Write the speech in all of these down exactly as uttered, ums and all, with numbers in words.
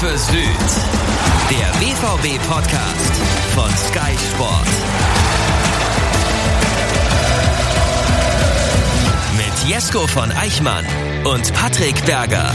für Süd. Der B V B-Podcast von Sky Sport. Mit Jesko von Eichmann und Patrick Berger.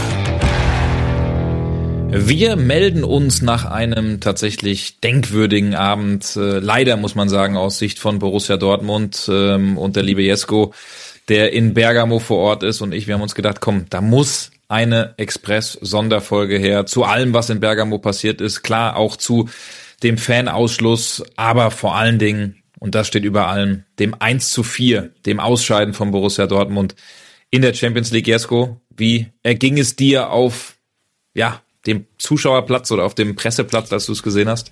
Wir melden uns nach einem tatsächlich denkwürdigen Abend, äh, leider muss man sagen, aus Sicht von Borussia Dortmund ähm, und der liebe Jesko, der in Bergamo vor Ort ist, und ich, wir haben uns gedacht, komm, da muss eine Express-Sonderfolge her zu allem, was in Bergamo passiert ist, klar auch zu dem Fanausschluss, aber vor allen Dingen, und das steht über allem, dem eins zu vier, dem Ausscheiden von Borussia Dortmund in der Champions League. Jesko, wie erging es dir auf, ja, dem Zuschauerplatz oder auf dem Presseplatz, als du es gesehen hast?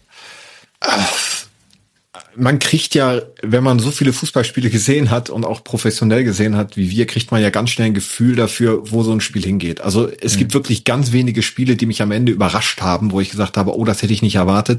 Man kriegt ja, wenn man so viele Fußballspiele gesehen hat und auch professionell gesehen hat wie wir, kriegt man ja ganz schnell ein Gefühl dafür, wo so ein Spiel hingeht. Also es mhm. gibt wirklich ganz wenige Spiele, die mich am Ende überrascht haben, wo ich gesagt habe, oh, das hätte ich nicht erwartet.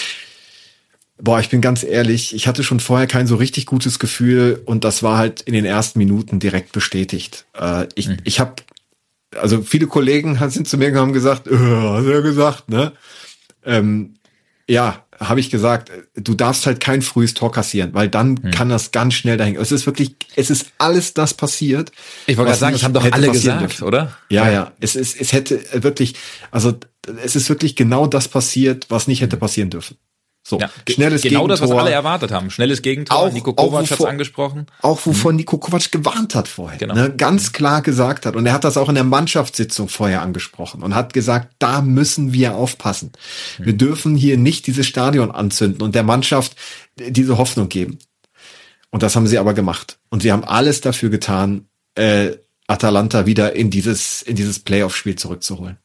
Boah, ich bin ganz ehrlich, ich hatte schon vorher kein so richtig gutes Gefühl, und das war halt in den ersten Minuten direkt bestätigt. Äh, ich mhm. ich habe Also viele Kollegen sind zu mir gekommen und gesagt, äh, hast du ja gesagt, ne? Ähm, ja, habe ich gesagt, du darfst halt kein frühes Tor kassieren, weil dann hm. kann das ganz schnell dahin. Es ist wirklich, es ist alles das passiert. Ich wollte gerade sagen, das haben doch alle gesagt, dürfen. Oder? Ja, ja, ja. Es ist, es hätte wirklich, also es ist wirklich genau das passiert, was nicht hätte passieren dürfen. So, ja, schnelles genau Gegentor. Das, was alle erwartet haben. Schnelles Gegentor. Auch, Niko Kovac hat es wovor, angesprochen. Auch wovon mhm. Niko Kovac gewarnt hat vorher. Genau. Ne, ganz klar gesagt hat. Und er hat das auch in der Mannschaftssitzung vorher angesprochen und hat gesagt, da müssen wir aufpassen. Mhm. Wir dürfen hier nicht dieses Stadion anzünden und der Mannschaft diese Hoffnung geben. Und das haben sie aber gemacht. Und sie haben alles dafür getan, äh, Atalanta wieder in dieses, in dieses Playoff-Spiel zurückzuholen.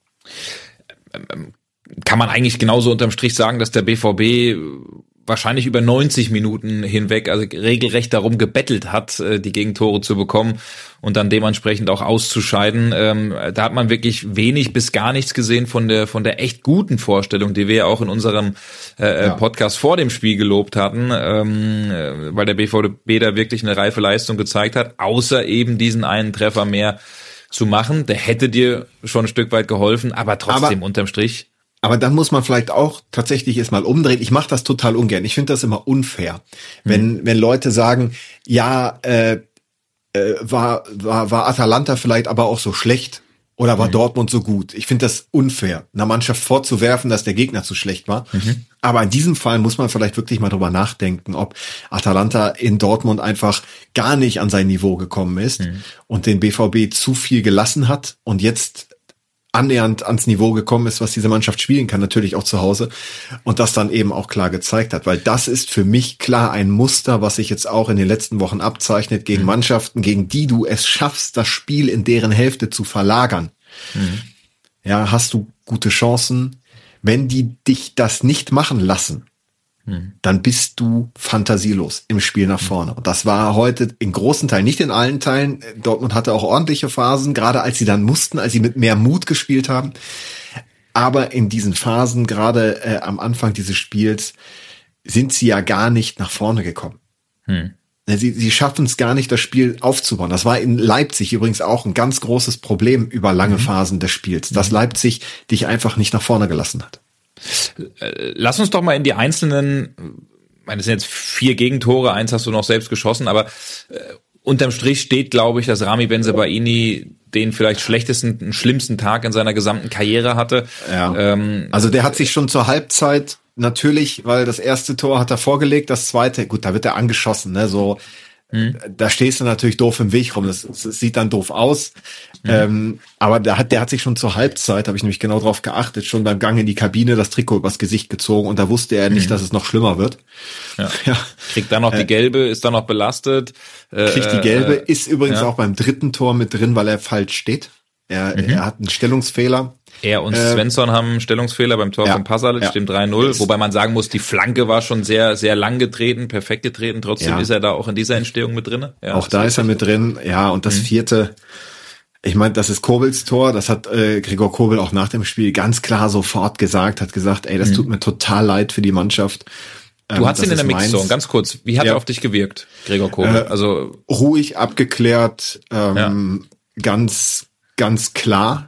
Ähm, Kann man eigentlich genauso unterm Strich sagen, dass der B V B wahrscheinlich über neunzig Minuten hinweg also regelrecht darum gebettelt hat, die Gegentore zu bekommen und dann dementsprechend auch auszuscheiden. Ähm, da hat man wirklich wenig bis gar nichts gesehen von der von der echt guten Vorstellung, die wir ja auch in unserem äh, ja. Podcast vor dem Spiel gelobt hatten, ähm, weil der B V B da wirklich eine reife Leistung gezeigt hat, außer eben diesen einen Treffer mehr zu machen. Der hätte dir schon ein Stück weit geholfen, aber trotzdem aber unterm Strich. Aber dann muss man vielleicht auch tatsächlich es mal umdrehen. Ich mache das total ungern. Ich finde das immer unfair, wenn hm. wenn Leute sagen, ja, äh, äh, war war war Atalanta vielleicht aber auch so schlecht oder war hm. Dortmund so gut. Ich finde das unfair, einer Mannschaft vorzuwerfen, dass der Gegner zu schlecht war. Mhm. Aber in diesem Fall muss man vielleicht wirklich mal drüber nachdenken, ob Atalanta in Dortmund einfach gar nicht an sein Niveau gekommen ist hm. und den B V B zu viel gelassen hat und jetzt annähernd ans Niveau gekommen ist, was diese Mannschaft spielen kann, natürlich auch zu Hause, und das dann eben auch klar gezeigt hat, weil das ist für mich klar ein Muster, was sich jetzt auch in den letzten Wochen abzeichnet gegen mhm. Mannschaften, gegen die du es schaffst, das Spiel in deren Hälfte zu verlagern. Mhm. Ja, hast du gute Chancen. Wenn die dich das nicht machen lassen, dann bist du fantasielos im Spiel nach vorne. Und das war heute in großen Teilen, nicht in allen Teilen. Dortmund hatte auch ordentliche Phasen, gerade als sie dann mussten, als sie mit mehr Mut gespielt haben. Aber in diesen Phasen, gerade äh, am Anfang dieses Spiels, sind sie ja gar nicht nach vorne gekommen. Hm. Sie, sie schaffen es gar nicht, das Spiel aufzubauen. Das war in Leipzig übrigens auch ein ganz großes Problem über lange mhm. Phasen des Spiels, dass Leipzig dich einfach nicht nach vorne gelassen hat. Lass uns doch mal in die einzelnen, ich meine, es sind jetzt vier Gegentore, eins hast du noch selbst geschossen, aber äh, unterm Strich steht, glaube ich, dass Rami Bensebaini den vielleicht schlechtesten, schlimmsten Tag in seiner gesamten Karriere hatte. Ja. Ähm, also der hat sich schon zur Halbzeit natürlich, weil das erste Tor hat er vorgelegt, das zweite, gut, da wird er angeschossen, ne, so. Hm. Da stehst du natürlich doof im Weg rum. Das, das sieht dann doof aus. Hm. Ähm, aber der hat, der hat sich schon zur Halbzeit, habe ich nämlich genau drauf geachtet, schon beim Gang in die Kabine das Trikot übers Gesicht gezogen, und da wusste er nicht, hm. dass es noch schlimmer wird. Ja. Ja. Kriegt dann noch die gelbe, ist dann noch belastet. Kriegt die gelbe, äh, ist übrigens ja. auch beim dritten Tor mit drin, weil er falsch steht. Er, mhm. er hat einen Stellungsfehler. Er und Svensson äh, haben einen Stellungsfehler beim Tor ja, von Pasalic, ja. dem drei null, wobei man sagen muss, die Flanke war schon sehr, sehr lang getreten, perfekt getreten, trotzdem ja. ist er da auch in dieser Entstehung mit drin. Ja, auch da ist er mit drin, ja, und das mhm. vierte, ich meine, das ist Kobels Tor, das hat äh, Gregor Kobel auch nach dem Spiel ganz klar sofort gesagt, hat gesagt, ey, das mhm. tut mir total leid für die Mannschaft. Du hast ihn in der Mixzone, ganz kurz, wie hat ja. er auf dich gewirkt, Gregor Kobel? Äh, also ruhig, abgeklärt, ähm, ja. ganz, ganz klar.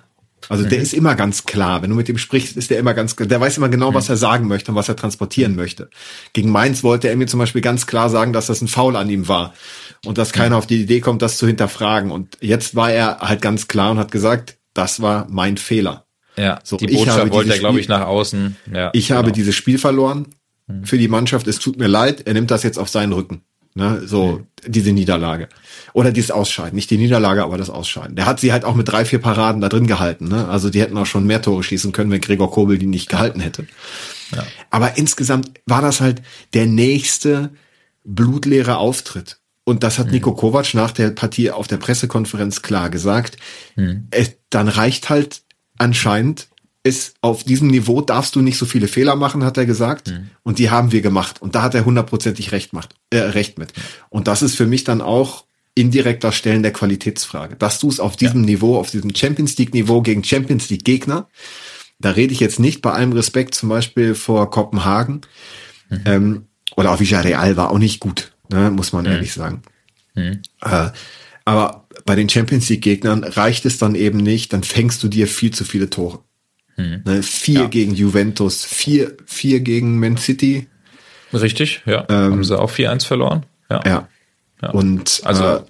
Also der Mhm. ist immer ganz klar. Wenn du mit ihm sprichst, ist der immer ganz, der weiß immer genau, was er sagen möchte und was er transportieren möchte. Gegen Mainz wollte er mir zum Beispiel ganz klar sagen, dass das ein Foul an ihm war und dass keiner auf die Idee kommt, das zu hinterfragen. Und jetzt war er halt ganz klar und hat gesagt, das war mein Fehler. Ja, So, die ich Botschaft habe wollte er, dieses glaube ich, Spiel- nach außen. Ja, Ich genau. habe dieses Spiel verloren für die Mannschaft. Es tut mir leid. Er nimmt das jetzt auf seinen Rücken. Ne, so diese Niederlage. Oder dieses Ausscheiden. Nicht die Niederlage, aber das Ausscheiden. Der hat sie halt auch mit drei, vier Paraden da drin gehalten. Ne? Also die hätten auch schon mehr Tore schießen können, wenn Gregor Kobel die nicht gehalten hätte. Ja. Aber insgesamt war das halt der nächste blutleere Auftritt. Und das hat Niko Kovac nach der Partie auf der Pressekonferenz klar gesagt. Mhm. Es, dann reicht halt anscheinend, ist auf diesem Niveau darfst du nicht so viele Fehler machen, hat er gesagt. Mhm. Und die haben wir gemacht. Und da hat er hundertprozentig recht, macht, äh, recht mit. Und das ist für mich dann auch indirekter Stellen der Qualitätsfrage. Dass du es auf diesem ja. Niveau, auf diesem Champions League Niveau gegen Champions League Gegner, da rede ich jetzt nicht bei allem Respekt zum Beispiel vor Kopenhagen, mhm. ähm, oder auch Villarreal war auch nicht gut, ne, muss man mhm. ehrlich sagen. Mhm. Äh, aber bei den Champions League Gegnern reicht es dann eben nicht, dann fängst du dir viel zu viele Tore. Hm. Ne, vier ja. gegen Juventus, vier, vier gegen Man City. Richtig, ja. Ähm, haben sie auch vier eins verloren. Ja. ja. ja. Und also, äh,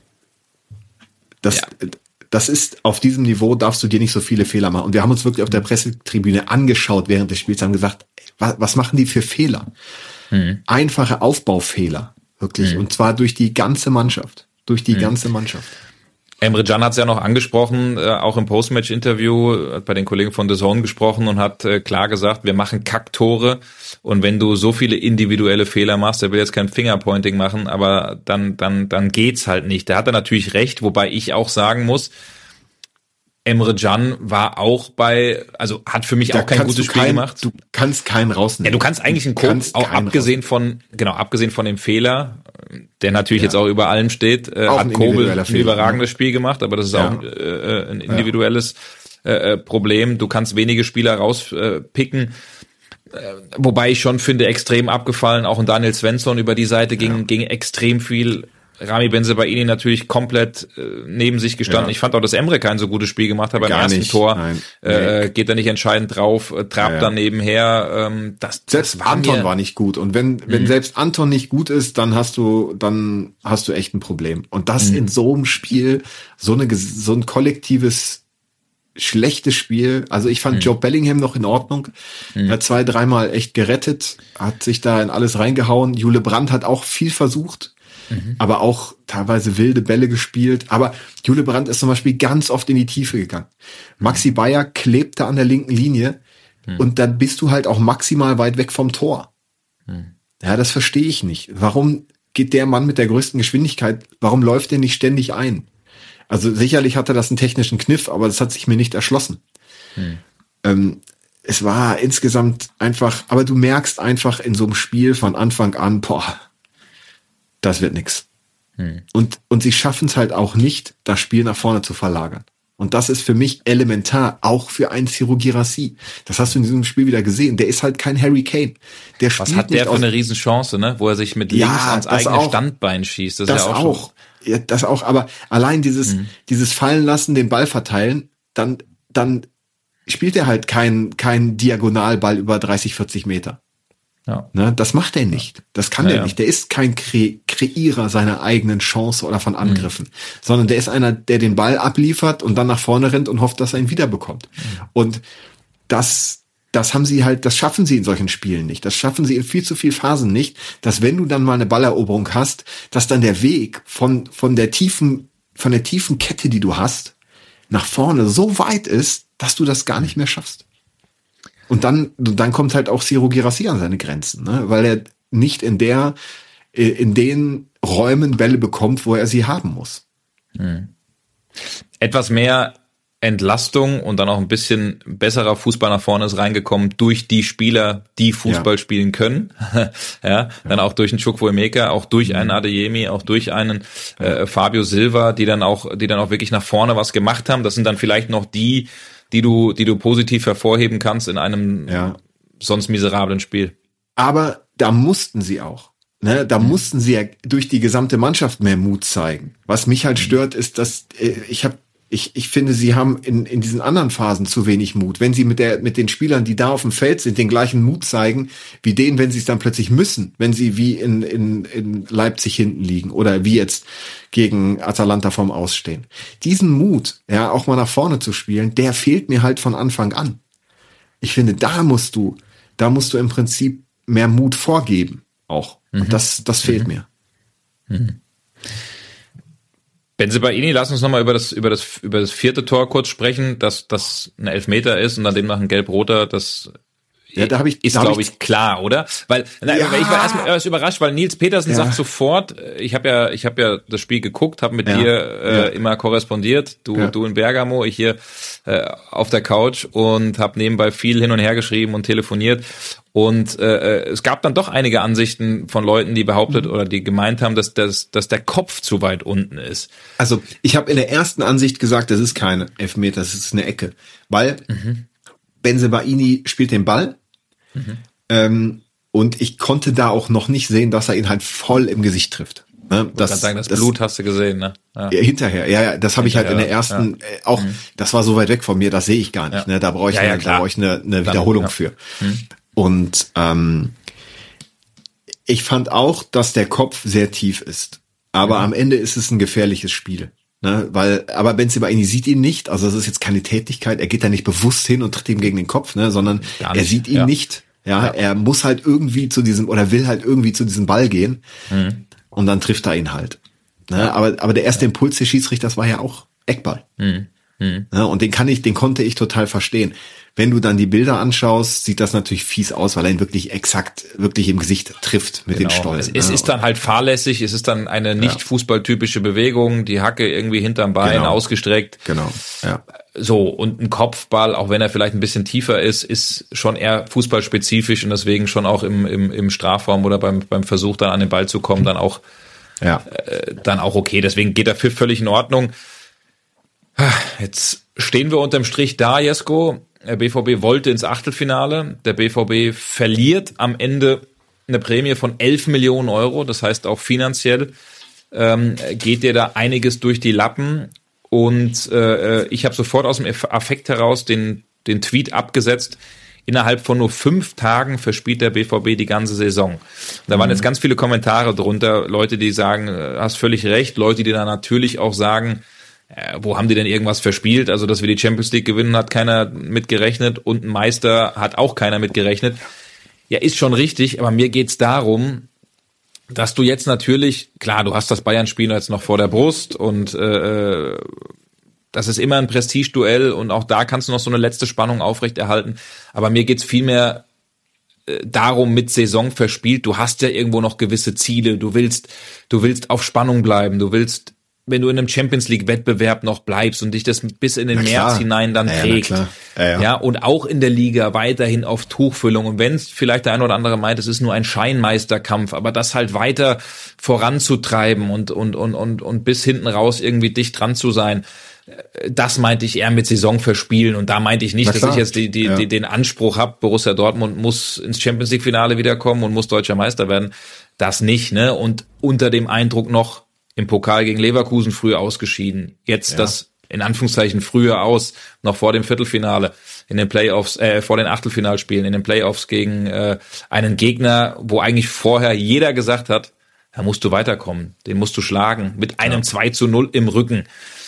das, ja. das ist, auf diesem Niveau darfst du dir nicht so viele Fehler machen. Und wir haben uns wirklich auf der Pressetribüne angeschaut während des Spiels, haben gesagt, was, was machen die für Fehler? Hm. Einfache Aufbaufehler, wirklich. Hm. Und zwar durch die ganze Mannschaft. Durch die hm. ganze Mannschaft. Emre Can hat es ja noch angesprochen, äh, auch im Postmatch-Interview, hat bei den Kollegen von The Zone gesprochen und hat äh, klar gesagt, wir machen Kacktore und wenn du so viele individuelle Fehler machst, er will jetzt kein Fingerpointing machen, aber dann dann dann geht's halt nicht. Da hat er natürlich recht, wobei ich auch sagen muss, Emre Can war auch bei, also hat für mich da auch kein gutes Spiel kein, gemacht. Du kannst keinen rausnehmen. Ja, du kannst eigentlich einen Coach, auch abgesehen von, genau, abgesehen von dem Fehler, der natürlich ja. jetzt auch über allem steht, äh, hat Kobel ein überragendes Spiel gemacht, aber das ist ja. auch äh, ein individuelles äh, Problem. Du kannst wenige Spieler rauspicken. Äh, wobei ich schon finde, extrem abgefallen, auch ein Daniel Svensson über die Seite ging, ja. ging extrem viel. Rami Bensebaini natürlich komplett äh, neben sich gestanden. Ja. Ich fand auch, dass Emre kein so gutes Spiel gemacht hat beim Gar ersten nicht. Tor. Nein. Äh, geht da nicht entscheidend drauf, äh, trabt ja, ja. dann nebenher. Ähm, das, selbst das war Anton mir, war nicht gut. Und wenn wenn mhm. selbst Anton nicht gut ist, dann hast du dann hast du echt ein Problem. Und das mhm. in so einem Spiel, so eine so ein kollektives schlechtes Spiel. Also ich fand mhm. Joe Bellingham noch in Ordnung. Mhm. Er hat zwei, dreimal echt gerettet, hat sich da in alles reingehauen. Jule Brandt hat auch viel versucht. Mhm. Aber auch teilweise wilde Bälle gespielt. Aber Jule Brandt ist zum Beispiel ganz oft in die Tiefe gegangen. Maxi Bayer klebte an der linken Linie mhm. und dann bist du halt auch maximal weit weg vom Tor. Mhm. Ja, das verstehe ich nicht. Warum geht der Mann mit der größten Geschwindigkeit, warum läuft der nicht ständig ein? Also sicherlich hatte das einen technischen Kniff, aber das hat sich mir nicht erschlossen. Mhm. Ähm, es war insgesamt einfach, aber du merkst einfach in so einem Spiel von Anfang an, boah, das wird nix. Hm. Und, und sie schaffen es halt auch nicht, das Spiel nach vorne zu verlagern. Und das ist für mich elementar, auch für einen Ciro Guirassy. Das hast du in diesem Spiel wieder gesehen. Der ist halt kein Harry Kane. Der spielt Was hat der für eine Riesenchance, ne? Wo er sich mit links ja, ans eigene auch. Standbein schießt. Das, Das ist ja auch. auch. Ja, das auch. Aber allein dieses, hm. dieses Fallen lassen, den Ball verteilen, dann, dann spielt er halt keinen kein Diagonalball über dreißig, vierzig Meter. Ja. Ne, das macht er nicht. Das kann ja, der ja. nicht. Der ist kein Kre- Kreierer seiner eigenen Chance oder von Angriffen, mhm. sondern der ist einer, der den Ball abliefert und dann nach vorne rennt und hofft, dass er ihn wiederbekommt. Mhm. Und das, das haben sie halt, das schaffen sie in solchen Spielen nicht. Das schaffen sie in viel zu vielen Phasen nicht, dass wenn du dann mal eine Balleroberung hast, dass dann der Weg von, von der tiefen, von der tiefen Kette, die du hast, nach vorne so weit ist, dass du das gar nicht mehr schaffst. Und dann, dann kommt halt auch Ciro Guirassy an seine Grenzen, ne? Weil er nicht in der, in den Räumen Bälle bekommt, wo er sie haben muss. Hm. Etwas mehr Entlastung und dann auch ein bisschen besserer Fußball nach vorne ist reingekommen durch die Spieler, die Fußball ja. spielen können. ja, dann ja. auch durch einen Chukwuemeka, auch durch einen Adeyemi, auch durch einen äh, Fabio Silva, die dann auch, die dann auch wirklich nach vorne was gemacht haben. Das sind dann vielleicht noch die, die du, die du positiv hervorheben kannst in einem ja. sonst miserablen Spiel. Aber da mussten sie auch. Ne, da mhm. mussten sie ja durch die gesamte Mannschaft mehr Mut zeigen. Was mich halt stört, ist, dass äh, ich habe Ich, ich finde, sie haben in, in diesen anderen Phasen zu wenig Mut. Wenn sie mit der, mit den Spielern, die da auf dem Feld sind, den gleichen Mut zeigen, wie denen, wenn sie es dann plötzlich müssen, wenn sie wie in, in, in Leipzig hinten liegen oder wie jetzt gegen Atalanta vorm Ausstehen. Diesen Mut, ja, auch mal nach vorne zu spielen, der fehlt mir halt von Anfang an. Ich finde, da musst du, da musst du im Prinzip mehr Mut vorgeben, auch. Und mhm. das, das fehlt mhm. mir. Mhm. Bensebaini, lass uns nochmal über das, über das, über das vierte Tor kurz sprechen, dass das ein Elfmeter ist und dann demnach ein Gelb-Roter, das ja, da hab ich, ist, glaube ich, klar, oder? Weil, na, ja. ich war erstmal erst überrascht, weil Nils Petersen ja. sagt sofort, ich habe ja, ich habe ja das Spiel geguckt, habe mit ja. dir äh, ja. immer korrespondiert, du, ja. du in Bergamo, ich hier äh, auf der Couch und habe nebenbei viel hin und her geschrieben und telefoniert. Und äh, es gab dann doch einige Ansichten von Leuten, die behauptet mhm. oder die gemeint haben, dass, dass, dass der Kopf zu weit unten ist. Also ich habe in der ersten Ansicht gesagt, das ist keine Elfmeter, das ist eine Ecke. Weil mhm. Bensebaini spielt den Ball mhm. ähm, und ich konnte da auch noch nicht sehen, dass er ihn halt voll im Gesicht trifft. Ne? Das, das, sagen, das, das Blut hast du gesehen, ne? Ja. Ja, hinterher, ja, ja, das habe ich halt in der ersten, ja. äh, auch, mhm. das war so weit weg von mir, das sehe ich gar nicht. Ja. Ne? Da brauche ich, ja, ja, eine, da brauche ich eine, eine Wiederholung dann, ja. für. Mhm. Und ähm, ich fand auch, dass der Kopf sehr tief ist. Aber mhm. am Ende ist es ein gefährliches Spiel. Ne? Weil, aber Bensebaini sieht ihn nicht, also es ist jetzt keine Tätigkeit, er geht da nicht bewusst hin und tritt ihm gegen den Kopf, ne? Sondern er sieht ihn ja. nicht. Ja? ja, er muss halt irgendwie zu diesem, oder will halt irgendwie zu diesem Ball gehen mhm. und dann trifft er ihn halt. Ne? Ja. Aber, aber der erste ja. Impuls des Schiedsrichters war ja auch Eckball. Mhm. Mhm. Ja, und den kann ich, den konnte ich total verstehen. Wenn du dann die Bilder anschaust, sieht das natürlich fies aus, weil er ihn wirklich exakt, wirklich im Gesicht trifft mit genau. den Stollen. Es, es ist dann halt fahrlässig, es ist dann eine nicht fußballtypische Bewegung, die Hacke irgendwie hinterm Bein genau. ausgestreckt. Genau, ja. So, und ein Kopfball, auch wenn er vielleicht ein bisschen tiefer ist, ist schon eher fußballspezifisch und deswegen schon auch im, im, im Strafraum oder beim, beim Versuch dann an den Ball zu kommen, dann auch, ja. äh, dann auch okay. Deswegen geht der Pfiff völlig in Ordnung. Jetzt stehen wir unterm Strich da, Jesko. Der B V B wollte ins Achtelfinale. Der B V B verliert am Ende eine Prämie von elf Millionen Euro. Das heißt, auch finanziell ähm, geht dir da einiges durch die Lappen. Und äh, ich habe sofort aus dem Affekt heraus den, den Tweet abgesetzt. Innerhalb von nur fünf Tagen verspielt der B V B die ganze Saison. Und da waren jetzt ganz viele Kommentare drunter. Leute, die sagen, hast völlig recht. Leute, die dann natürlich auch sagen, Äh, wo haben die denn irgendwas verspielt? Also, dass wir die Champions League gewinnen, hat keiner mit gerechnet und ein Meister hat auch keiner mit gerechnet. Ja, ist schon richtig, aber mir geht's darum, dass du jetzt natürlich, klar, du hast das Bayern-Spiel jetzt noch vor der Brust und äh, das ist immer ein Prestigeduell und auch da kannst du noch so eine letzte Spannung aufrechterhalten. Aber mir geht's vielmehr äh, darum, mit Saison verspielt, du hast ja irgendwo noch gewisse Ziele, du willst, du willst auf Spannung bleiben, du willst, wenn du in einem Champions-League-Wettbewerb noch bleibst und dich das bis in den na März klar. hinein dann ja, trägt. Ja, ja, ja. ja, und auch in der Liga weiterhin auf Tuchfüllung. Und wenn es vielleicht der eine oder andere meint, es ist nur ein Scheinmeisterkampf, aber das halt weiter voranzutreiben und, und, und, und, und bis hinten raus irgendwie dicht dran zu sein, das meinte ich eher mit Saison verspielen. Und da meinte ich nicht, dass ich jetzt die, die, ja. die, den Anspruch habe, Borussia Dortmund muss ins Champions-League-Finale wiederkommen und muss deutscher Meister werden. Das nicht, ne? Und unter dem Eindruck noch, im Pokal gegen Leverkusen früh ausgeschieden. Jetzt ja. das in Anführungszeichen früher aus, noch vor dem Viertelfinale, in den Playoffs, äh, vor den Achtelfinalspielen, in den Playoffs gegen äh, einen Gegner, wo eigentlich vorher jeder gesagt hat, da musst du weiterkommen, den musst du schlagen, mit einem ja. zwei zu null im Rücken.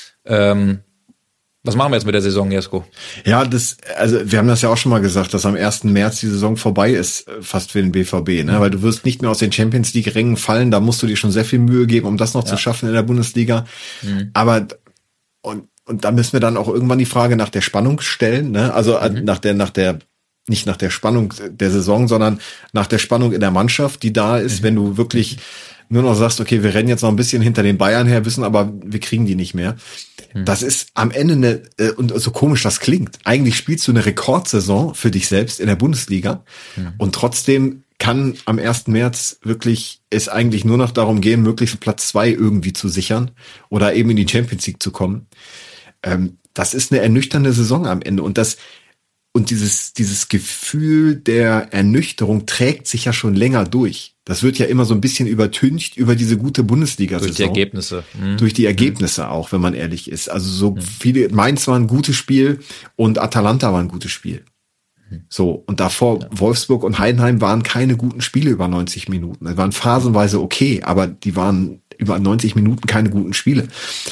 Ähm, was machen wir jetzt mit der Saison, Jesko? Ja, das, also wir haben das ja auch schon mal gesagt, dass am ersten März die Saison vorbei ist, fast für den B V B, ne? Weil du wirst nicht mehr aus den Champions League Rängen fallen, da musst du dir schon sehr viel Mühe geben, um das noch ja. zu schaffen in der Bundesliga. Mhm. Aber und und da müssen wir dann auch irgendwann die Frage nach der Spannung stellen, ne? Also mhm. nach der nach der nicht nach der Spannung der Saison, sondern nach der Spannung in der Mannschaft, die da ist, mhm. wenn du wirklich nur noch sagst, okay, wir rennen jetzt noch ein bisschen hinter den Bayern her, wissen aber, wir kriegen die nicht mehr. Das ist am Ende eine, äh, und so komisch das klingt, eigentlich spielst du eine Rekordsaison für dich selbst in der Bundesliga mhm. und trotzdem kann am ersten März wirklich es eigentlich nur noch darum gehen, möglichst Platz zwei irgendwie zu sichern oder eben in die Champions League zu kommen. Ähm, das ist eine ernüchternde Saison am Ende und das und dieses dieses Gefühl der Ernüchterung trägt sich ja schon länger durch. Das wird ja immer so ein bisschen übertüncht über diese gute Bundesliga-Saison. Durch die Ergebnisse. Mhm. Durch die Ergebnisse auch, wenn man ehrlich ist. Also so mhm. viele, Mainz war ein gutes Spiel und Atalanta war ein gutes Spiel. Mhm. So, und davor ja. Wolfsburg und Heidenheim waren keine guten Spiele über neunzig Minuten. Die waren phasenweise okay, aber die waren über neunzig Minuten keine guten Spiele.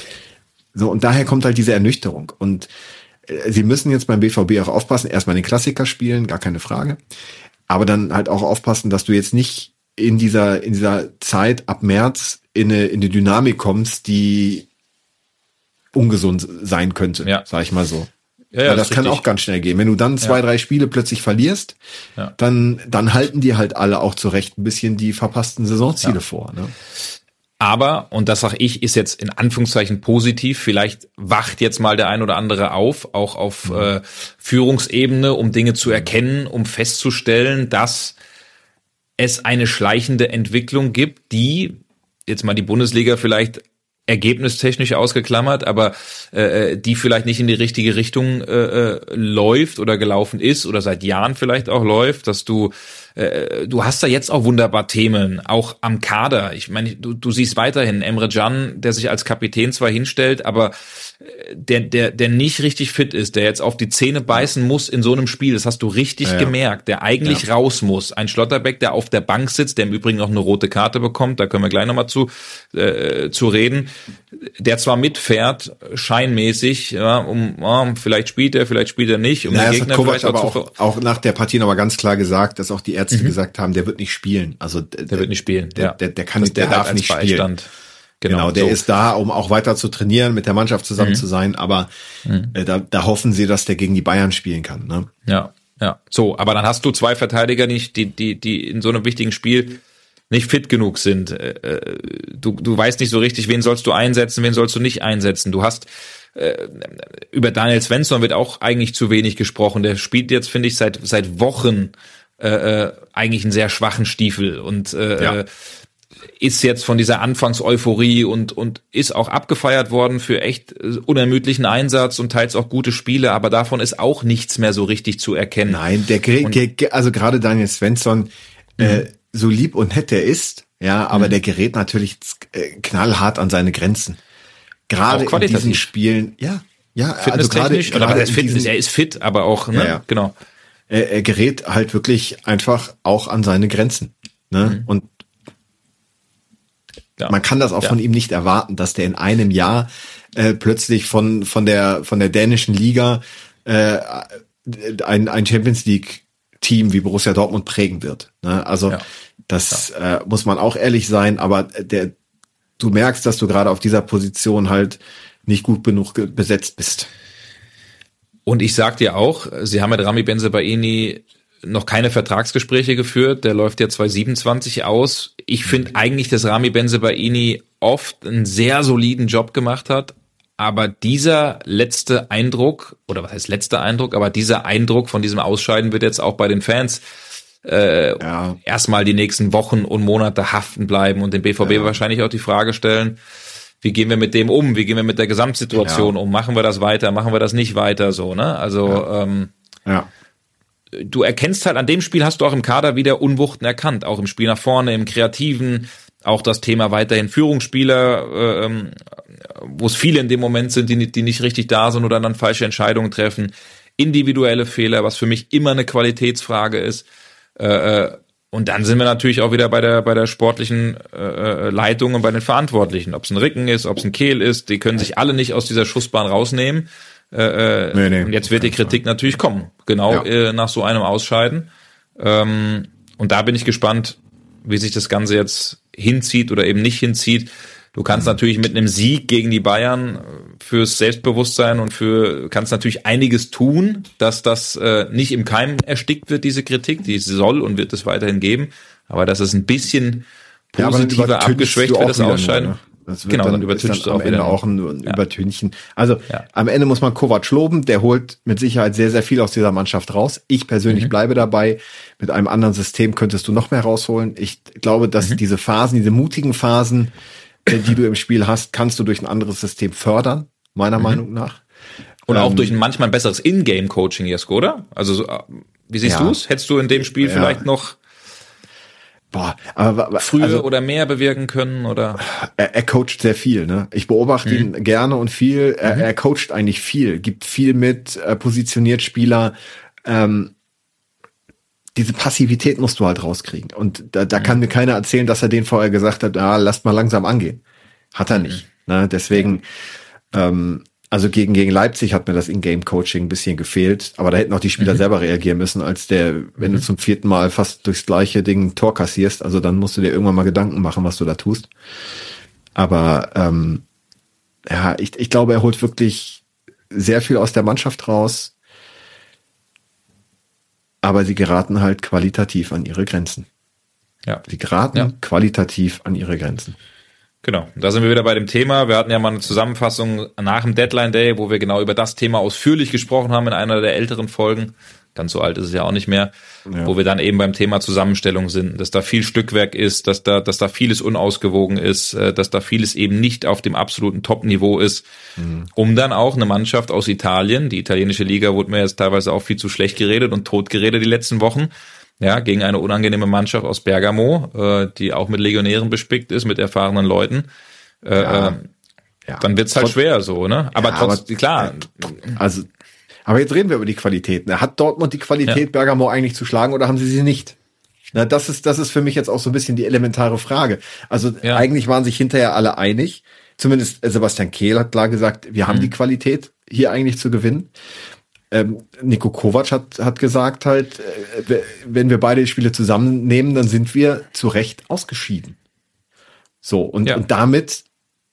So, und daher kommt halt diese Ernüchterung. Und äh, sie müssen jetzt beim B V B auch aufpassen, erstmal den Klassiker spielen, gar keine Frage. Aber dann halt auch aufpassen, dass du jetzt nicht in dieser, in dieser Zeit ab März in eine, in eine Dynamik kommst, die ungesund sein könnte, ja. sag ich mal so. Ja, ja, Weil das, das kann richtig. Auch ganz schnell gehen. Wenn du dann zwei, ja. drei Spiele plötzlich verlierst, ja. dann, dann halten die halt alle auch zurecht ein bisschen die verpassten Saisonziele ja. vor. Ne? Aber, und das sag ich, ist jetzt in Anführungszeichen positiv, vielleicht wacht jetzt mal der ein oder andere auf, auch auf mhm. äh, Führungsebene, um Dinge zu erkennen, um festzustellen, dass es eine schleichende Entwicklung gibt, die, jetzt mal die Bundesliga vielleicht ergebnistechnisch ausgeklammert, aber äh, die vielleicht nicht in die richtige Richtung äh, läuft oder gelaufen ist oder seit Jahren vielleicht auch läuft, dass du äh, du hast da jetzt auch wunderbar Themen, auch am Kader. Ich meine, du, du siehst weiterhin Emre Can, der sich als Kapitän zwar hinstellt, aber der der der nicht richtig fit ist, der jetzt auf die Zähne beißen muss in so einem Spiel, das hast du richtig ja, ja. gemerkt, der eigentlich ja. raus muss. Ein Schlotterbeck, der auf der Bank sitzt, der im Übrigen noch eine rote Karte bekommt, da können wir gleich nochmal zu äh, zu reden, der zwar mitfährt, scheinmäßig, ja, um ja, vielleicht spielt er, vielleicht spielt er nicht, um naja, den Gegner vielleicht aber auch, auch nach der Partie nochmal ganz klar gesagt, dass auch die Ärzte mhm. gesagt haben, der wird nicht spielen. Also der, der wird nicht spielen, der, ja. der, der kann nicht, der, der darf halt nicht spielen. Genau, genau, der so. ist da, um auch weiter zu trainieren, mit der Mannschaft zusammen mhm. zu sein, aber mhm. äh, da, da hoffen sie, dass der gegen die Bayern spielen kann. Ne? Ja, ja. So, aber dann hast du zwei Verteidiger nicht, die, die, die in so einem wichtigen Spiel nicht fit genug sind. Äh, du, du weißt nicht so richtig, wen sollst du einsetzen, wen sollst du nicht einsetzen. Du hast äh, über Daniel Svensson wird auch eigentlich zu wenig gesprochen. Der spielt jetzt, finde ich, seit seit Wochen äh, eigentlich einen sehr schwachen Stiefel und äh, ja. ist jetzt von dieser Anfangseuphorie und und ist auch abgefeiert worden für echt unermüdlichen Einsatz und teils auch gute Spiele, aber davon ist auch nichts mehr so richtig zu erkennen. Nein, der, der also gerade Daniel Svensson, mhm. äh, so lieb und nett der ist, ja, aber mhm. der gerät natürlich knallhart an seine Grenzen. Gerade in diesen Spielen, ja, ja, also gerade, gerade ist fit, diesen, er ist fit, aber auch, ne, ja, ja. genau. Er, er gerät halt wirklich einfach auch an seine Grenzen, ne, mhm. und ja. man kann das auch ja. von ihm nicht erwarten, dass der in einem Jahr äh, plötzlich von von der von der dänischen Liga äh, ein ein Champions League Team wie Borussia Dortmund prägen wird. Ne? Also ja. das ja. Äh, muss man auch ehrlich sein, aber der du merkst, dass du gerade auf dieser Position halt nicht gut genug besetzt bist. Und ich sag dir auch, sie haben mit Rami Bensebaini noch keine Vertragsgespräche geführt, der läuft ja zwanzig siebenundzwanzig aus. Ich finde eigentlich, dass Rami Bensebaini oft einen sehr soliden Job gemacht hat, aber dieser letzte Eindruck, oder was heißt letzter Eindruck, aber dieser Eindruck von diesem Ausscheiden wird jetzt auch bei den Fans äh, ja. erstmal die nächsten Wochen und Monate haften bleiben und dem B V B ja. wahrscheinlich auch die Frage stellen, wie gehen wir mit dem um, wie gehen wir mit der Gesamtsituation ja. um, machen wir das weiter, machen wir das nicht weiter, so, ne? Also ja. Ähm, ja. du erkennst halt, an dem Spiel hast du auch im Kader wieder Unwuchten erkannt, auch im Spiel nach vorne, im Kreativen, auch das Thema weiterhin Führungsspieler, ähm, wo es viele in dem Moment sind, die, die nicht richtig da sind oder dann falsche Entscheidungen treffen, individuelle Fehler, was für mich immer eine Qualitätsfrage ist. Äh, und dann sind wir natürlich auch wieder bei der bei der sportlichen äh, Leitung und bei den Verantwortlichen. Ob es ein Ricken ist, ob es ein Kehl ist, die können sich alle nicht aus dieser Schussbahn rausnehmen. Äh, nee, nee, und jetzt wird die Kritik Fall. natürlich kommen, genau ja. äh, nach so einem Ausscheiden. Ähm, und da bin ich gespannt, wie sich das Ganze jetzt hinzieht oder eben nicht hinzieht. Du kannst natürlich mit einem Sieg gegen die Bayern fürs Selbstbewusstsein und für kannst natürlich einiges tun, dass das äh, nicht im Keim erstickt wird, diese Kritik, die soll und wird es weiterhin geben, aber dass es ein bisschen positiver ja, abgeschwächt wird, das Ausscheiden. Nur, ne? Das wird genau, dann, dann übertünchst du am auch Ende wieder auch ein, ein ja. Übertünchen. Also ja. am Ende muss man Kovac loben, der holt mit Sicherheit sehr, sehr viel aus dieser Mannschaft raus. Ich persönlich mhm. bleibe dabei. Mit einem anderen System könntest du noch mehr rausholen. Ich glaube, dass mhm. diese Phasen, diese mutigen Phasen, die du im Spiel hast, kannst du durch ein anderes System fördern, meiner mhm. Meinung nach. Und ähm, auch durch ein manchmal ein besseres In-Game-Coaching, Jesko, oder? Also wie siehst ja. du es? Hättest du in dem Spiel ja. vielleicht noch Boah, aber früher also, oder mehr bewirken können oder? Er, er coacht sehr viel, ne? Ich beobachte mhm. ihn gerne und viel. Er, mhm. er coacht eigentlich viel, gibt viel mit, äh, positioniert Spieler. Ähm, diese Passivität musst du halt rauskriegen. Und da, da mhm. kann mir keiner erzählen, dass er den vorher gesagt hat, ah, lasst mal langsam angehen. Hat er nicht. Mhm. Ne? Deswegen, ähm, also gegen, gegen Leipzig hat mir das In-Game-Coaching ein bisschen gefehlt, aber da hätten auch die Spieler mhm. selber reagieren müssen, als der, wenn mhm. du zum vierten Mal fast durchs gleiche Ding ein Tor kassierst, also dann musst du dir irgendwann mal Gedanken machen, was du da tust. Aber ähm, ja, ich, ich glaube, er holt wirklich sehr viel aus der Mannschaft raus, aber sie geraten halt qualitativ an ihre Grenzen. Ja. Sie geraten ja. qualitativ an ihre Grenzen. Genau, da sind wir wieder bei dem Thema. Wir hatten ja mal eine Zusammenfassung nach dem Deadline Day, wo wir genau über das Thema ausführlich gesprochen haben in einer der älteren Folgen. Ganz so alt ist es ja auch nicht mehr, ja. wo wir dann eben beim Thema Zusammenstellung sind, dass da viel Stückwerk ist, dass da, dass da vieles unausgewogen ist, dass da vieles eben nicht auf dem absoluten Top-Niveau ist, mhm. um dann auch eine Mannschaft aus Italien, die italienische Liga wurde mir jetzt teilweise auch viel zu schlecht geredet und tot geredet die letzten Wochen, ja, gegen eine unangenehme Mannschaft aus Bergamo, äh, die auch mit Legionären bespickt ist, mit erfahrenen Leuten. Äh, ja, äh, ja. Dann wird's halt Trotz, schwer so, ne? Aber ja, trotzdem, klar. Also, aber jetzt reden wir über die Qualitäten. Hat Dortmund die Qualität, ja. Bergamo eigentlich zu schlagen oder haben sie sie nicht? Na, das ist, das ist für mich jetzt auch so ein bisschen die elementare Frage. Also, ja. eigentlich waren sich hinterher alle einig. Zumindest Sebastian Kehl hat klar gesagt, wir haben mhm. die Qualität, hier eigentlich zu gewinnen. Ähm, Niko Kovac hat, hat gesagt halt, äh, wenn wir beide Spiele zusammennehmen, dann sind wir zu Recht ausgeschieden. So, und, ja. und damit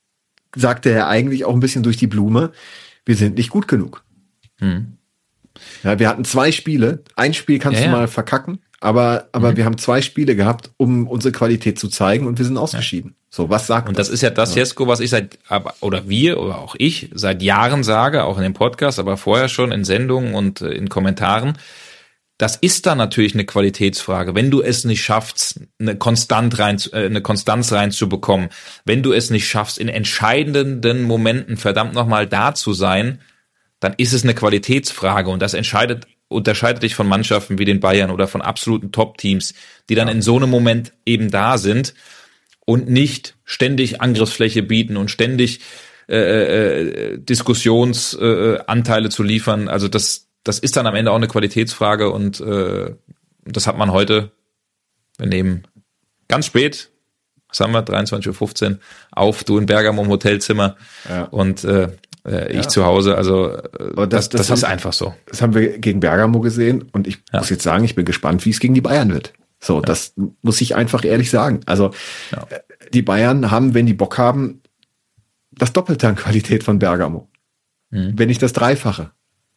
sagte er eigentlich auch ein bisschen durch die Blume, wir sind nicht gut genug. Hm. Ja, wir hatten zwei Spiele, ein Spiel kannst ja, du ja. mal verkacken, aber, aber mhm. wir haben zwei Spiele gehabt, um unsere Qualität zu zeigen und wir sind ausgeschieden. Ja. So, was sagt Und das, das ist ja das, ja. Jesko, was ich seit, oder wir, oder auch ich, seit Jahren sage, auch in dem Podcast, aber vorher schon in Sendungen und in Kommentaren. Das ist dann natürlich eine Qualitätsfrage. Wenn du es nicht schaffst, eine Konstant rein, eine Konstanz reinzubekommen, wenn du es nicht schaffst, in entscheidenden Momenten verdammt nochmal da zu sein, dann ist es eine Qualitätsfrage und das entscheidet, unterscheidet dich von Mannschaften wie den Bayern oder von absoluten Top-Teams, die dann ja. in so einem Moment eben da sind und nicht ständig Angriffsfläche bieten und ständig äh, äh, Diskussionsanteile äh, zu liefern. Also das, das ist dann am Ende auch eine Qualitätsfrage und äh, das hat man heute, wir nehmen ganz spät, was haben wir, dreiundzwanzig Uhr fünfzehn, auf, du in Bergamo im Hotelzimmer ja. und äh, äh, ich ja. zu Hause. Also äh, das, das, das, das ist haben, einfach so. Das haben wir gegen Bergamo gesehen und ich ja. muss jetzt sagen, ich bin gespannt, wie es gegen die Bayern wird. So, ja. das muss ich einfach ehrlich sagen. Also ja. die Bayern haben, wenn die Bock haben, das Doppelte an Qualität von Bergamo. Mhm. Wenn nicht das Dreifache.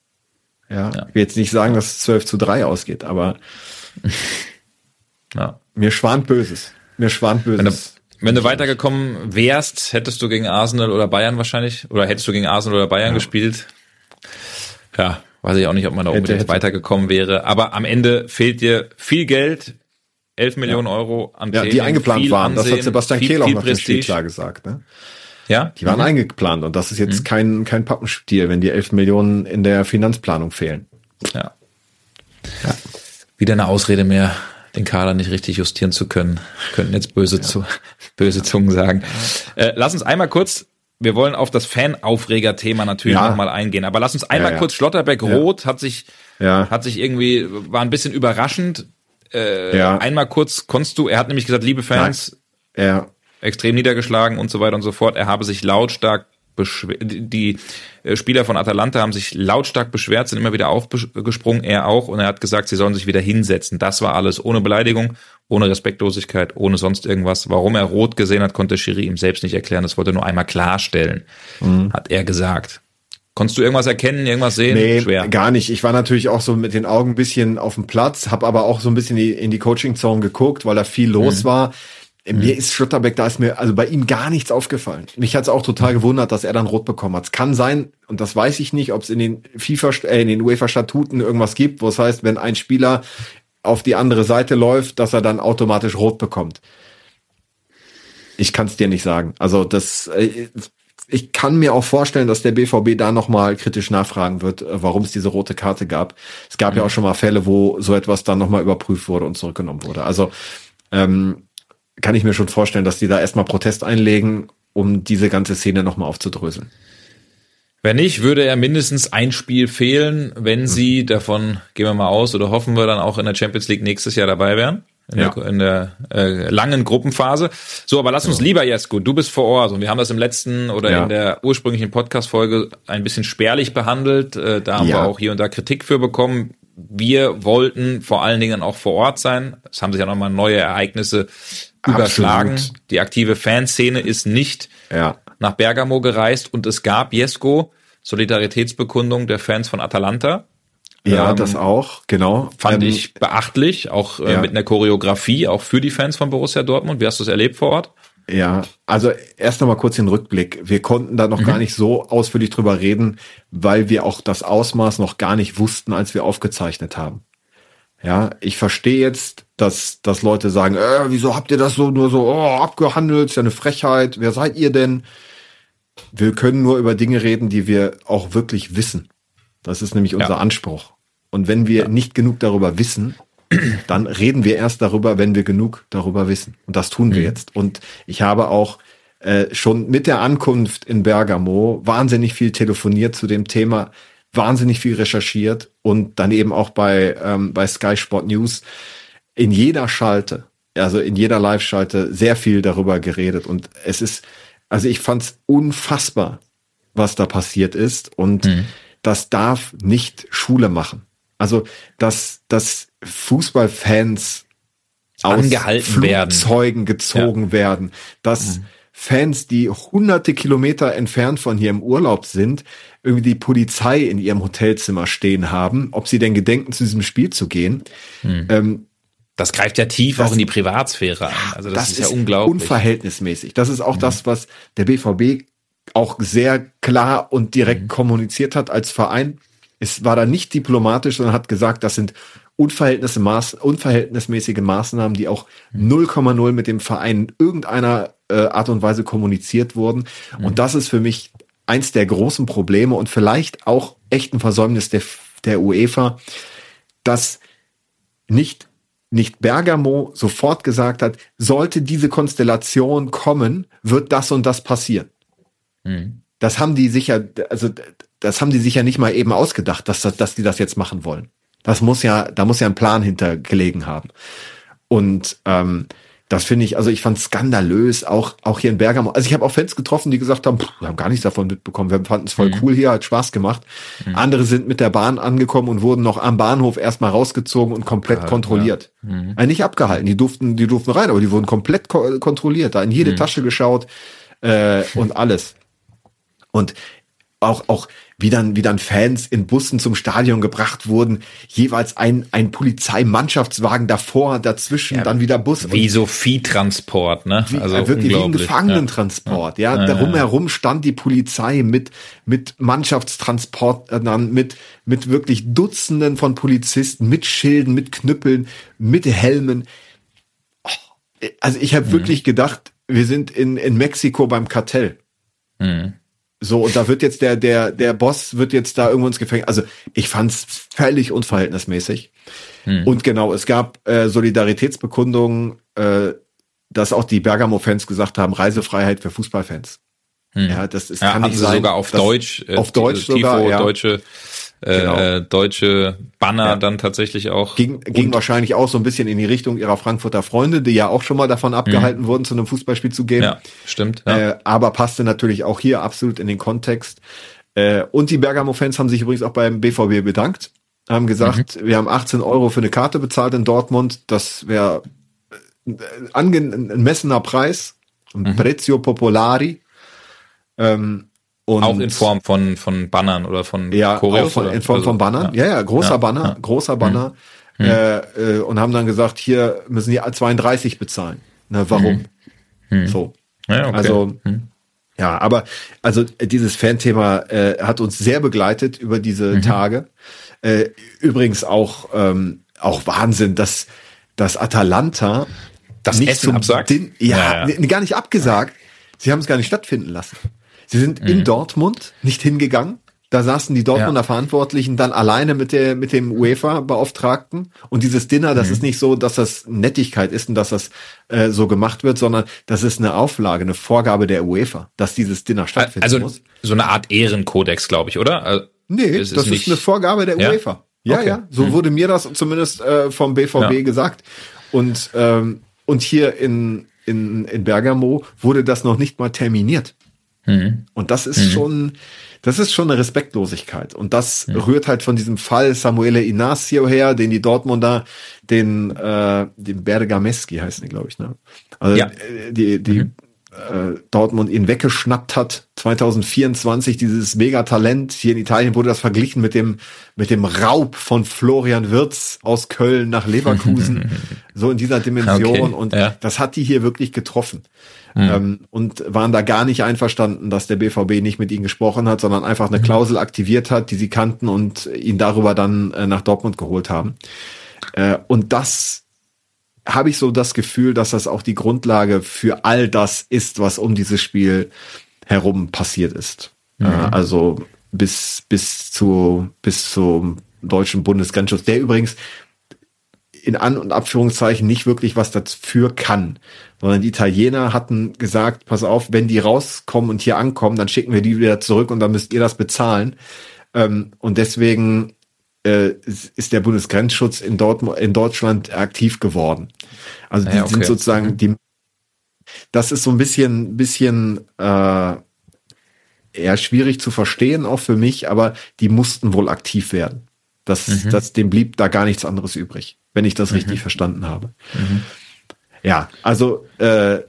Ja, ja. Ich will jetzt nicht sagen, dass es zwölf zu drei ausgeht, aber ja. mir schwant Böses. Mir schwant Böses. Wenn du, wenn du weitergekommen wärst, hättest du gegen Arsenal oder Bayern wahrscheinlich, oder hättest du gegen Arsenal oder Bayern ja. gespielt. Ja, weiß ich auch nicht, ob man da hätte, unbedingt hätte. weitergekommen wäre. Aber am Ende fehlt dir viel Geld, elf Millionen ja. Euro an Prämien, ja, die eingeplant waren. Ansehen, das hat Sebastian Kehl auch nach dem Spiel klar gesagt. Ne? Ja? Die waren mhm. eingeplant und das ist jetzt mhm. kein, kein Pappenstiel, wenn die elf Millionen in der Finanzplanung fehlen. Ja. ja. Wieder eine Ausrede mehr, den Kader nicht richtig justieren zu können. Könnten jetzt böse, ja. zu, böse Zungen sagen. Ja. Äh, lass uns einmal kurz, wir wollen auf das Fan-Aufreger-Thema natürlich ja. nochmal eingehen, aber lass uns einmal ja, ja. kurz, Schlotterbeck-Rot ja. hat sich, ja. hat sich irgendwie, war ein bisschen überraschend. Äh, ja. Einmal kurz, konntest du, er hat nämlich gesagt, liebe Fans, ja. extrem niedergeschlagen und so weiter und so fort. Er habe sich lautstark beschwert, die Spieler von Atalanta haben sich lautstark beschwert, sind immer wieder aufgesprungen, er auch, und er hat gesagt, sie sollen sich wieder hinsetzen. Das war alles ohne Beleidigung, ohne Respektlosigkeit, ohne sonst irgendwas. Warum er rot gesehen hat, konnte Schiri ihm selbst nicht erklären. Das wollte er nur einmal klarstellen, mhm. hat er gesagt. Konntest du irgendwas erkennen, irgendwas sehen? Nee, schwer. Gar nicht. Ich war natürlich auch so mit den Augen ein bisschen auf dem Platz, habe aber auch so ein bisschen in die Coaching-Zone geguckt, weil da viel los mhm. war. Mir ist Schlotterbeck, da ist mir also bei ihm gar nichts aufgefallen. Mich hat es auch total gewundert, dass er dann rot bekommen hat. Es kann sein, und das weiß ich nicht, ob es in den FIFA, äh, in den UEFA-Statuten irgendwas gibt, wo es heißt, wenn ein Spieler auf die andere Seite läuft, dass er dann automatisch rot bekommt. Ich kann es dir nicht sagen. Also das, äh, ich kann mir auch vorstellen, dass der B V B da nochmal kritisch nachfragen wird, warum es diese rote Karte gab. Es gab mhm. ja auch schon mal Fälle, wo so etwas dann nochmal überprüft wurde und zurückgenommen wurde. Also ähm, kann ich mir schon vorstellen, dass die da erstmal Protest einlegen, um diese ganze Szene nochmal aufzudröseln. Wenn nicht, würde er mindestens ein Spiel fehlen, wenn sie, davon gehen wir mal aus oder hoffen wir, dann auch in der Champions League nächstes Jahr dabei wären. In ja. der, in der äh, langen Gruppenphase. So, aber lass uns ja. lieber, Jesko, du bist vor Ort und wir haben das im letzten oder ja. in der ursprünglichen Podcast-Folge ein bisschen spärlich behandelt. Äh, da haben ja. wir auch hier und da Kritik für bekommen. Wir wollten vor allen Dingen auch vor Ort sein. Es haben sich ja nochmal neue Ereignisse Absolut. überschlagen. Die aktive Fanszene ist nicht ja. nach Bergamo gereist und es gab, Jesko, Solidaritätsbekundung der Fans von Atalanta. Ja, ähm, das auch, genau. Fand ähm, ich beachtlich, auch äh, ja. mit einer Choreografie, auch für die Fans von Borussia Dortmund. Wie hast du es erlebt vor Ort? Ja, also erst nochmal kurz den Rückblick. Wir konnten da noch mhm. gar nicht so ausführlich drüber reden, weil wir auch das Ausmaß noch gar nicht wussten, als wir aufgezeichnet haben. Ja, ich verstehe jetzt, dass, dass Leute sagen, äh, wieso habt ihr das so nur so oh, abgehandelt, ist ja eine Frechheit, wer seid ihr denn? Wir können nur über Dinge reden, die wir auch wirklich wissen. Das ist nämlich unser ja. Anspruch. Und wenn wir ja. nicht genug darüber wissen, dann reden wir erst darüber, wenn wir genug darüber wissen. Und das tun wir mhm. jetzt. Und ich habe auch äh, schon mit der Ankunft in Bergamo wahnsinnig viel telefoniert zu dem Thema, wahnsinnig viel recherchiert und dann eben auch bei, ähm, bei Sky Sport News in jeder Schalte, also in jeder Live-Schalte sehr viel darüber geredet. Und es ist, also ich fand es unfassbar, was da passiert ist. Und mhm. das darf nicht Schule machen. Also, dass, dass Fußballfans aus angehalten werden, Flugzeugen gezogen ja. werden, dass mhm. Fans, die hunderte Kilometer entfernt von hier im Urlaub sind, irgendwie die Polizei in ihrem Hotelzimmer stehen haben, ob sie denn gedenken, zu diesem Spiel zu gehen. Mhm. Ähm, das greift ja tief das, auch in die Privatsphäre ein. Also das, das ist ja ist unglaublich. Unverhältnismäßig. Das ist auch mhm. das, was der B V B auch sehr klar und direkt mhm. kommuniziert hat als Verein. Es war da nicht diplomatisch, sondern hat gesagt, das sind unverhältnismäßige Maßnahmen, die auch null Komma null mit dem Verein in irgendeiner äh, Art und Weise kommuniziert wurden. Mhm. Und das ist für mich eins der großen Probleme und vielleicht auch echt ein Versäumnis der, der UEFA, dass nicht, nicht Bergamo sofort gesagt hat, sollte diese Konstellation kommen, wird das und das passieren. Mhm. Das haben die sicher, also das haben die sich ja nicht mal eben ausgedacht, dass, dass die das jetzt machen wollen. Das muss ja, da muss ja ein Plan hintergelegen haben. Und ähm, das finde ich, also ich fand skandalös, auch auch hier in Bergamo. Also ich habe auch Fans getroffen, die gesagt haben, wir haben gar nichts davon mitbekommen, wir fanden es voll mhm. cool hier, hat Spaß gemacht. Mhm. Andere sind mit der Bahn angekommen und wurden noch am Bahnhof erstmal rausgezogen und komplett ja, kontrolliert. Ja. Mhm. Also nicht abgehalten, die durften, die durften rein, aber die wurden komplett ko- kontrolliert, da in jede mhm. Tasche geschaut äh, und alles. Und auch auch wie dann wie dann Fans in Bussen zum Stadion gebracht wurden, jeweils ein ein Polizeimannschaftswagen davor, dazwischen, ja, dann wieder Bus. Wie so Viehtransport, ne? Wie, also wirklich wie ein Gefangenentransport, ja. ja. ja. Darum herum stand die Polizei mit mit Mannschaftstransportern, mit mit wirklich Dutzenden von Polizisten, mit Schilden, mit Knüppeln, mit Helmen. Also ich habe mhm. wirklich gedacht, wir sind in in Mexiko beim Kartell. Mhm. So, und da wird jetzt der, der, der Boss wird jetzt da irgendwo ins Gefängnis. Also, ich fand's völlig unverhältnismäßig. Hm. Und genau, es gab äh, Solidaritätsbekundungen, äh, dass auch die Bergamo-Fans gesagt haben, Reisefreiheit für Fußballfans. Hm. Ja, das ist, ja, kann nicht sie sein. Sogar auf Deutsch, äh, auf Deutsch Tifo, sogar, ja. deutsche, äh, genau. deutsche Banner ja. dann tatsächlich auch. Ging, ging wahrscheinlich auch so ein bisschen in die Richtung ihrer Frankfurter Freunde, die ja auch schon mal davon abgehalten mhm. wurden, zu einem Fußballspiel zu gehen. Ja, stimmt. Ja. Äh, aber passte natürlich auch hier absolut in den Kontext. Äh, und die Bergamo-Fans haben sich übrigens auch beim B V B bedankt, haben gesagt, mhm. wir haben achtzehn Euro für eine Karte bezahlt in Dortmund. Das wäre ein angemessener Preis, ein mhm. Prezzo Popolari. Ähm, Und auch in Form von von Bannern oder von ja, Choreos von, in Form also, von Bannern. Ja, ja, ja großer ja, Banner, ja. großer Banner. Mhm. Äh, äh, und haben dann gesagt, hier müssen die zweiunddreißig bezahlen. Na, warum? Mhm. So. Ja, okay. Also, mhm. ja, aber also dieses Fan-Thema äh, hat uns sehr begleitet über diese mhm. Tage. Äh, übrigens auch ähm, auch Wahnsinn, dass dass Atalanta das nicht Essen absagt. Din- ja, ja, ja. gar nicht abgesagt. Sie haben es gar nicht stattfinden lassen. Sie sind mhm. in Dortmund nicht hingegangen, Da saßen die Dortmunder ja. Verantwortlichen dann alleine mit der mit dem UEFA-Beauftragten. Und dieses Dinner, das mhm. ist nicht so, dass das Nettigkeit ist und dass das äh, so gemacht wird, sondern das ist eine Auflage, eine Vorgabe der UEFA, dass dieses Dinner stattfinden also, muss. So eine Art Ehrenkodex, glaube ich, oder? Also, nee, das ist, ist eine Vorgabe der ja? UEFA. Ja, okay. ja, so mhm. wurde mir das zumindest äh, vom B V B ja. gesagt. Und ähm, und hier in in in Bergamo wurde das noch nicht mal terminiert. Mhm. Und das ist mhm. schon Das ist schon eine Respektlosigkeit. Und das ja. rührt halt von diesem Fall Samuele Inácio her, den die Dortmunder, den, äh, den Bergamaschi heißen die, glaube ich, ne? Also, ja. die, die, mhm. äh, Dortmund ihn weggeschnappt hat. zwanzig vierundzwanzig, dieses Megatalent. Hier in Italien wurde das verglichen mit dem, mit dem Raub von Florian Wirtz aus Köln nach Leverkusen. So in dieser Dimension. Okay. Und ja. das hat die hier wirklich getroffen. Mhm. Ähm, und waren da gar nicht einverstanden, dass der B V B nicht mit ihnen gesprochen hat, sondern einfach eine Klausel aktiviert hat, die sie kannten und ihn darüber dann äh, nach Dortmund geholt haben. Äh, und das habe ich so das Gefühl, dass das auch die Grundlage für all das ist, was um dieses Spiel herum passiert ist. Mhm. Äh, also bis bis zu bis zum deutschen Bundesgrenzschutz, der übrigens in An- und Abführungszeichen nicht wirklich was dafür kann, sondern die Italiener hatten gesagt, pass auf, wenn die rauskommen und hier ankommen, dann schicken wir die wieder zurück und dann müsst ihr das bezahlen. Ähm, und deswegen äh, ist der Bundesgrenzschutz in, Dortmund, in Deutschland aktiv geworden. Also die ja, okay. sind sozusagen, die, das ist so ein bisschen, bisschen äh, eher schwierig zu verstehen, auch für mich, aber die mussten wohl aktiv werden. Das, mhm. das, dem blieb da gar nichts anderes übrig, wenn ich das mhm. richtig verstanden habe. Mhm. Ja, also äh,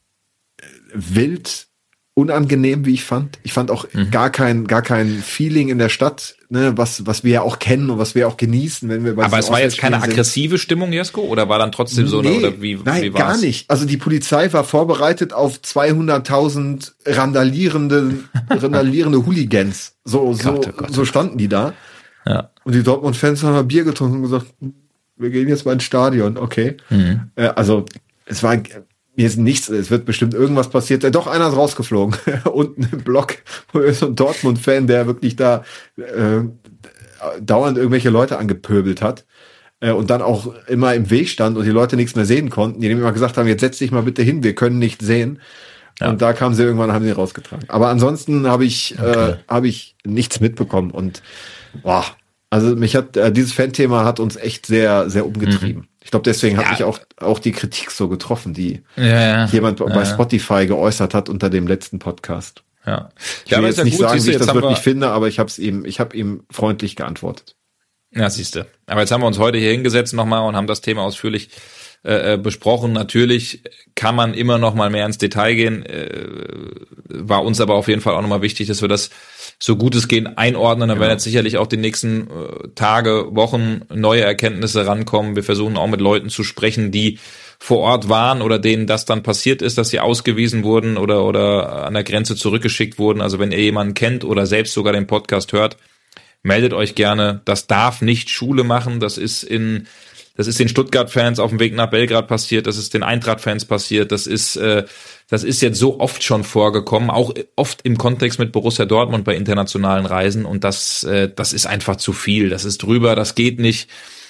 wild, unangenehm, wie ich fand. Ich fand auch mhm. gar kein gar kein Feeling in der Stadt, ne, was was wir ja auch kennen und was wir auch genießen, wenn wir bei Aber es war jetzt keine sind. aggressive Stimmung, Jesko, oder war dann trotzdem so nee, eine, oder wie nein, wie war's? Gar nicht. Also die Polizei war vorbereitet auf zweihunderttausend randalierende randalierende Hooligans. So so Gott, oh Gott, so standen die da. Ja. Und die Dortmund-Fans haben ein Bier getrunken und gesagt, wir gehen jetzt mal ins Stadion, okay. Mhm. Äh, also es war, mir ist nichts, es wird bestimmt irgendwas passiert. Äh, doch, einer ist rausgeflogen. Unten im Block, wo ist so ein Dortmund-Fan, der wirklich da äh, dauernd irgendwelche Leute angepöbelt hat. Äh, und dann auch immer im Weg stand und die Leute nichts mehr sehen konnten, die dem immer gesagt haben, jetzt setz dich mal bitte hin, wir können nicht sehen. Ja. Und da kamen sie irgendwann, haben sie rausgetragen. Aber ansonsten habe ich, okay. äh, habe ich nichts mitbekommen und boah, also mich hat äh, dieses Fan-Thema hat uns echt sehr, sehr umgetrieben. Mhm. Ich glaube, deswegen hat ja. mich auch auch die Kritik so getroffen, die ja, ja. jemand ja, bei Spotify geäußert hat unter dem letzten Podcast. Ja, ich will ja, jetzt nicht gut, sagen, wie ich das wirklich finde, aber ich habe es ihm, ich habe ihm freundlich geantwortet. Ja, siehste. Aber jetzt haben wir uns heute hier hingesetzt nochmal und haben das Thema ausführlich äh, besprochen. Natürlich kann man immer noch mal mehr ins Detail gehen. Äh, war uns aber auf jeden Fall auch nochmal wichtig, dass wir das so gut es geht einordnen. Da genau. werden jetzt sicherlich auch die nächsten äh, Tage, Wochen neue Erkenntnisse rankommen. Wir versuchen auch mit Leuten zu sprechen, die vor Ort waren oder denen das dann passiert ist, dass sie ausgewiesen wurden oder oder an der Grenze zurückgeschickt wurden. Also wenn ihr jemanden kennt oder selbst sogar den Podcast hört, meldet euch gerne. Das darf nicht Schule machen. Das ist in Das ist den Stuttgart-Fans auf dem Weg nach Belgrad passiert, das ist den Eintracht-Fans passiert, das ist äh, das ist jetzt so oft schon vorgekommen, auch oft im Kontext mit Borussia Dortmund bei internationalen Reisen und das äh, das ist einfach zu viel, das ist drüber, das geht nicht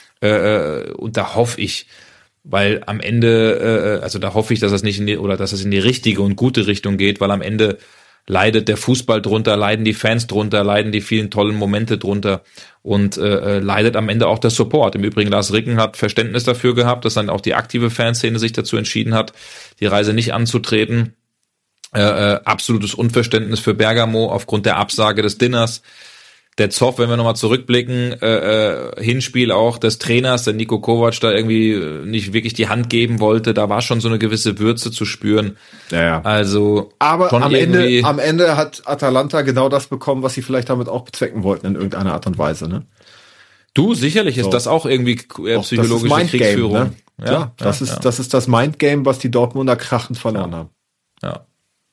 äh, und da hoffe ich, weil am Ende, äh, also da hoffe ich, dass das nicht in die, oder dass es in die richtige und gute Richtung geht, weil am Ende leidet der Fußball drunter, leiden die Fans drunter, leiden die vielen tollen Momente drunter und äh, leidet am Ende auch der Support. Im Übrigen, Lars Ricken hat Verständnis dafür gehabt, dass dann auch die aktive Fanszene sich dazu entschieden hat, die Reise nicht anzutreten. Äh, äh, absolutes Unverständnis für Bergamo aufgrund der Absage des Dinners. Der Zoff, wenn wir nochmal zurückblicken, äh, äh, Hinspiel auch des Trainers, der Niko Kovac da irgendwie nicht wirklich die Hand geben wollte, da war schon so eine gewisse Würze zu spüren. Ja, ja. Also, aber am Ende, am Ende hat Atalanta genau das bekommen, was sie vielleicht damit auch bezwecken wollten in irgendeiner Art und Weise, ne? Du, sicherlich ist so. Das auch irgendwie eher psychologische das ist Kriegsführung. Ne? Ja, Klar, ja, das ist ja. das ist das Mindgame, was die Dortmunder krachend verloren ja. haben. Ja.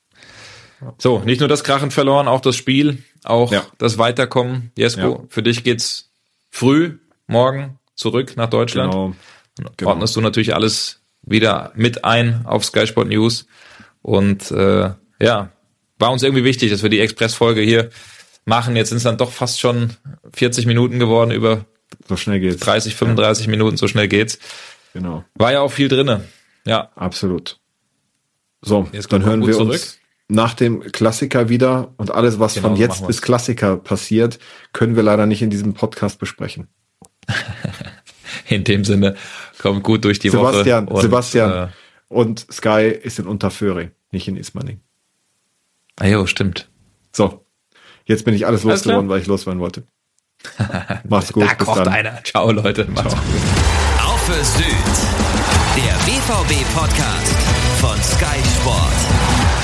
So, nicht nur das krachend verloren, auch das Spiel, auch ja. das Weiterkommen. Jesko, ja. für dich geht's früh morgen zurück nach Deutschland. Genau. Genau. Ordnest du natürlich alles wieder mit ein auf Sky Sport News. Und äh, ja, war uns irgendwie wichtig, dass wir die Express-Folge hier machen. Jetzt sind es dann doch fast schon vierzig Minuten geworden, über so schnell geht's. dreißig, fünfunddreißig ja. Minuten, so schnell geht's. Genau. War ja auch viel drinne. Ja. Absolut. So, jetzt dann hören wir zurück. uns nach dem Klassiker wieder und alles, was genau, von jetzt bis Klassiker passiert, können wir leider nicht in diesem Podcast besprechen. In dem Sinne, kommt gut durch die Sebastian, Woche. Und, Sebastian äh, und Sky ist in Unterföhring, nicht in Ismaning. Ah jo, stimmt. So, jetzt bin ich alles losgeworden, weil ich loswerden wollte. Macht's gut, da bis kocht dann. einer. Ciao, Leute. Macht's Ciao. gut. Auf für Süd. Der B V B-Podcast von Sky Sport.